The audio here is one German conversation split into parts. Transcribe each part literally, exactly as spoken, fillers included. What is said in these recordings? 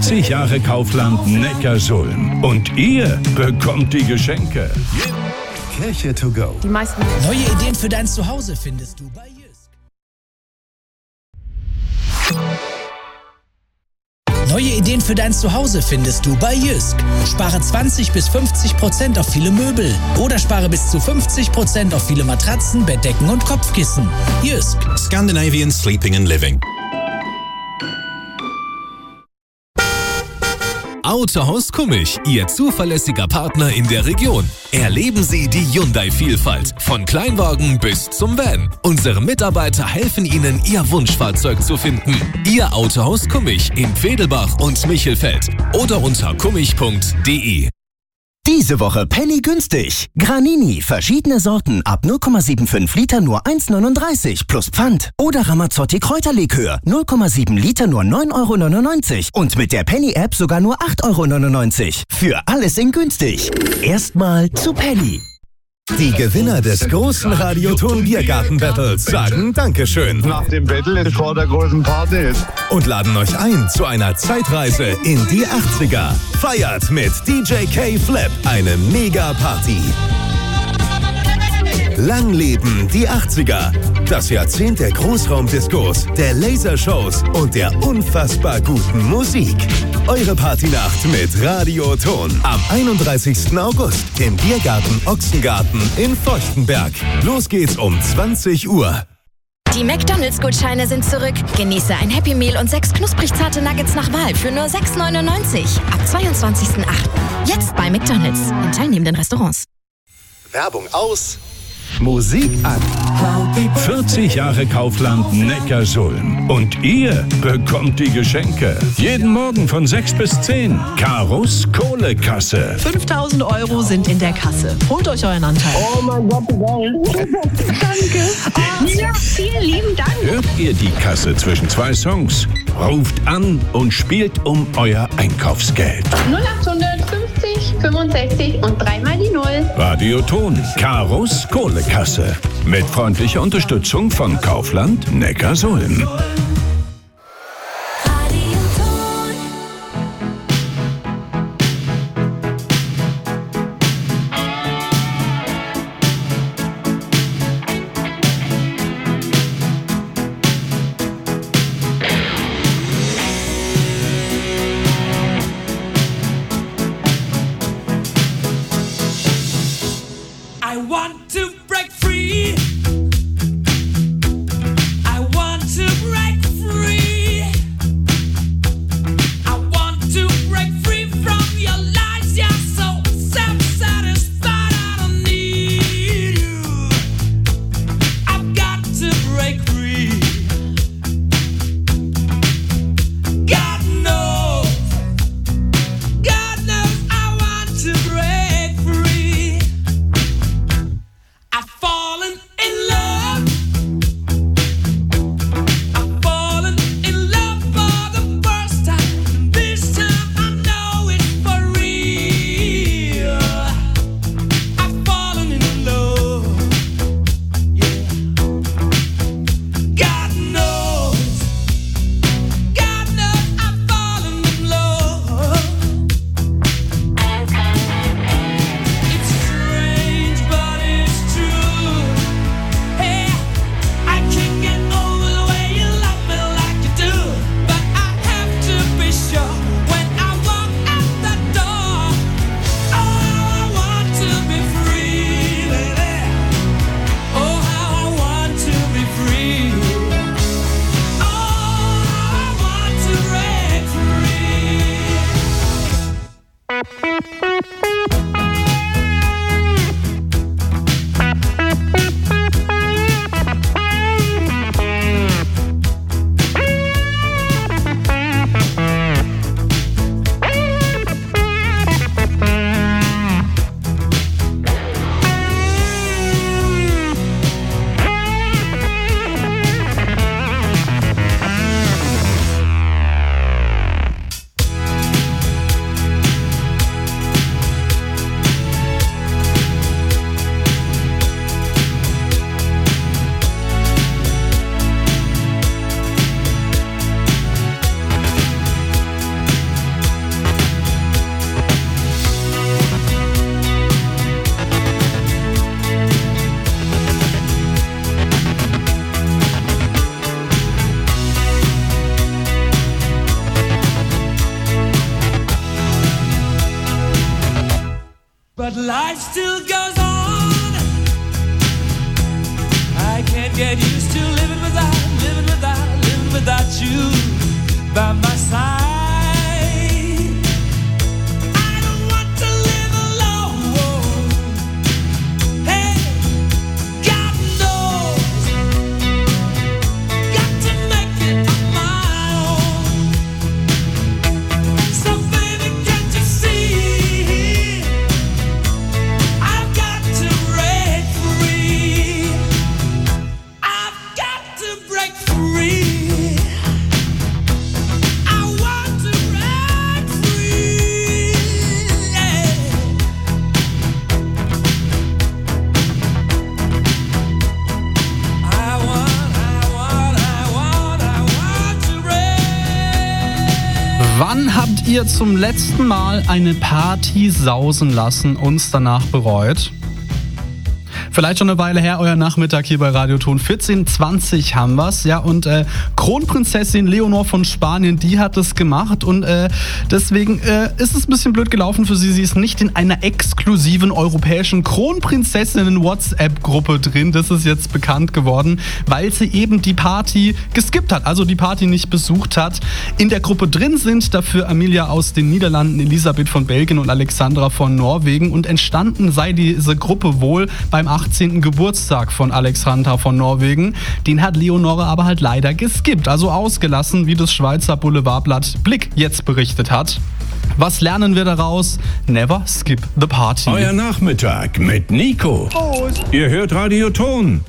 vierzig Jahre Kaufland Neckarsulm. Und ihr bekommt die Geschenke. Kirche to go. Die meisten Neue Ideen für dein Zuhause findest du bei Jysk. Neue Ideen für dein Zuhause findest du bei Jysk. Spare zwanzig bis fünfzig Prozent auf viele Möbel oder spare bis zu fünfzig Prozent auf viele Matratzen, Bettdecken und Kopfkissen. Jysk. Scandinavian Sleeping and Living. Autohaus Kummich, Ihr zuverlässiger Partner in der Region. Erleben Sie die Hyundai-Vielfalt, von Kleinwagen bis zum Van. Unsere Mitarbeiter helfen Ihnen, Ihr Wunschfahrzeug zu finden. Ihr Autohaus Kummich in Vedelbach und Michelfeld oder unter kummich punkt de. Diese Woche Penny günstig. Granini, verschiedene Sorten ab null Komma fünfundsiebzig Liter nur eins Euro neununddreißig plus Pfand. Oder Ramazzotti Kräuterlikör, null Komma sieben Liter nur neun Euro neunundneunzig und mit der Penny-App sogar nur acht Euro neunundneunzig. Für alles in günstig. Erstmal zu Penny. Die Gewinner des großen Radioton-Biergarten-Battles sagen Dankeschön. Nach dem Battle ist vor der großen Party. Und laden euch ein zu einer Zeitreise in die achtziger. Feiert mit D J K Flip eine Mega-Party. Lang leben die achtziger. Das Jahrzehnt der Großraumdiskos, der Lasershows und der unfassbar guten Musik. Eure Partynacht mit Radioton am einunddreißigsten August im Biergarten Ochsengarten in Feuchtenberg. Los geht's um zwanzig Uhr. Die McDonalds-Gutscheine sind zurück. Genieße ein Happy Meal und sechs knusprig zarte Nuggets nach Wahl für nur sechs Euro neunundneunzig. Ab zweiundzwanzigsten achten Jetzt bei McDonalds in teilnehmenden Restaurants. Werbung aus. Musik an. vierzig Jahre Kaufland Neckarsulm. Und ihr bekommt die Geschenke. Jeden Morgen von sechs bis zehn. Karos Kohlekasse. fünftausend Euro sind in der Kasse. Holt euch euren Anteil. Oh mein Gott, geil. Danke. Oh, ja, vielen lieben Dank. Hört ihr die Kasse zwischen zwei Songs? Ruft an und spielt um euer Einkaufsgeld. null acht fünfzig, fünfundsechzig und dreimal die Null. Radioton, Karos Kohlekasse. Mit freundlicher Unterstützung von Kaufland Neckarsulm. I want to break free. I want to break free. I want to break free from your lies. You're so self-satisfied. I don't need you. I've got to break free. God knows. God knows I want to break free. I've fallen in love. I've fallen in love for the first time. This time I know it's for real. I've fallen in love. Yeah. God knows. God knows I've fallen in love. It's strange, but it's true. Hey, I can't get over the way you love me like you do. But I have to be sure when I walk out the door. Oh, how I want to be free, baby. Oh, how I want to be free. Oh, how I want to break free. But life still goes on. I can't get used to living without, living without, living without you by my side. I don't want to live alone. Hey, God knows, got to make it on my own. So baby, can't you see? I've got to break free. I've got to break free. Wann habt ihr zum letzten Mal eine Party sausen lassen und es danach bereut? Vielleicht schon eine Weile her, euer Nachmittag hier bei Radioton. vierzehn zwanzig haben wir's. Ja, und äh, Kronprinzessin Leonor von Spanien, die hat es gemacht. Und äh, deswegen äh, ist es ein bisschen blöd gelaufen für sie. Sie ist nicht in einer exklusiven europäischen Kronprinzessinnen-WhatsApp-Gruppe drin. Das ist jetzt bekannt geworden, weil sie eben die Party geskippt hat. Also die Party nicht besucht hat. In der Gruppe drin sind dafür Amelia aus den Niederlanden, Elisabeth von Belgien und Alexandra von Norwegen. Und entstanden sei diese Gruppe wohl beim achtzehnten Geburtstag von Alexandra von Norwegen. Den hat Leonore aber halt leider geskippt, also ausgelassen, wie das Schweizer Boulevardblatt Blick jetzt berichtet hat. Was lernen wir daraus? Never skip the party. Euer Nachmittag mit Nico. Prost. Ihr hört Radioton.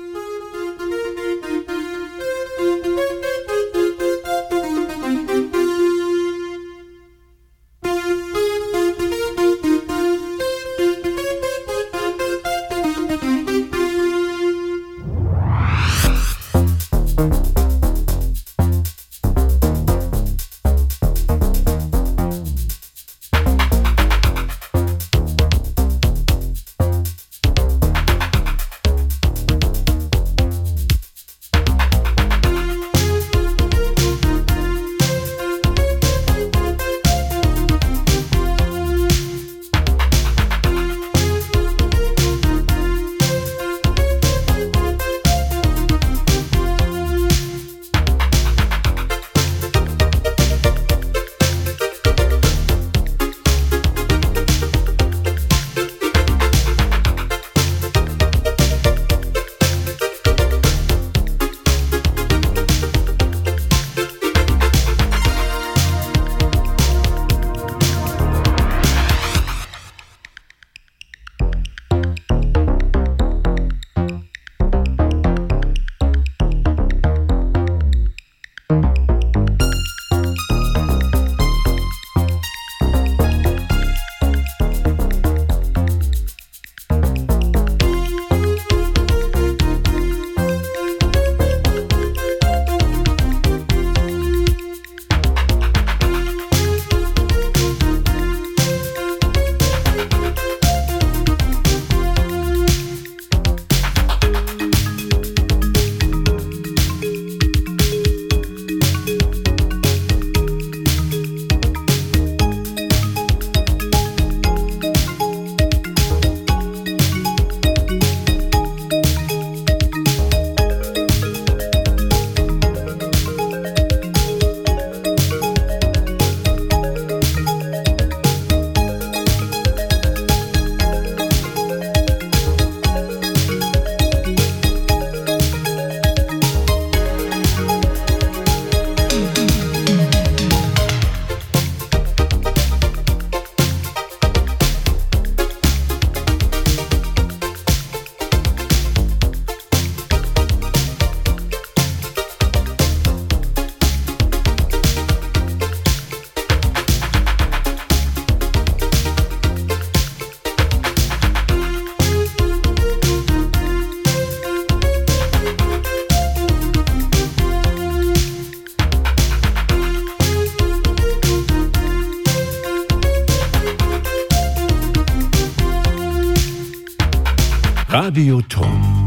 Radioton.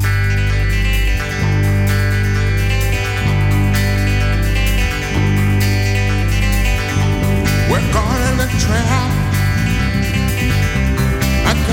We're caught in a trap. I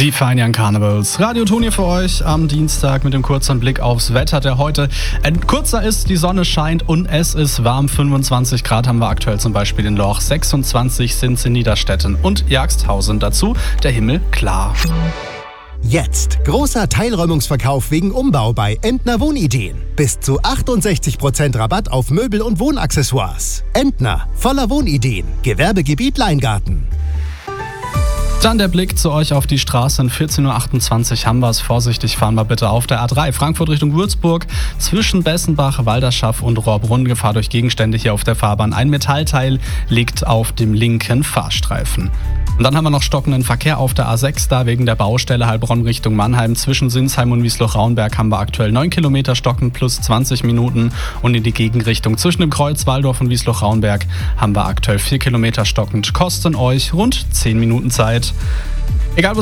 Die Fine Young Carnivals. Radio Ton hier für euch am Dienstag mit dem kurzen Blick aufs Wetter, der heute ein kurzer ist. Die Sonne scheint und es ist warm. fünfundzwanzig Grad haben wir aktuell zum Beispiel in Lorch. sechsundzwanzig sind es in Niederstetten und Jagsthausen. Dazu der Himmel klar. Jetzt großer Teilräumungsverkauf wegen Umbau bei Entner Wohnideen. Bis zu achtundsechzig Prozent Rabatt auf Möbel und Wohnaccessoires. Entner, voller Wohnideen. Gewerbegebiet Leingarten. Dann der Blick zu euch auf die Straße. In vierzehn Uhr achtundzwanzig haben wir es. Vorsichtig fahren wir bitte auf der A drei. Frankfurt Richtung Würzburg. Zwischen Bessenbach, Walderschaff und Rohrbrunn. Gefahr durch Gegenstände hier auf der Fahrbahn. Ein Metallteil liegt auf dem linken Fahrstreifen. Und dann haben wir noch stockenden Verkehr auf der A sechs, da wegen der Baustelle Heilbronn Richtung Mannheim. Zwischen Sinsheim und Wiesloch-Raunberg haben wir aktuell neun Kilometer stockend plus zwanzig Minuten. Und in die Gegenrichtung zwischen dem Kreuz Waldorf und Wiesloch-Raunberg haben wir aktuell vier Kilometer stockend. Kosten euch rund zehn Minuten Zeit. Egal,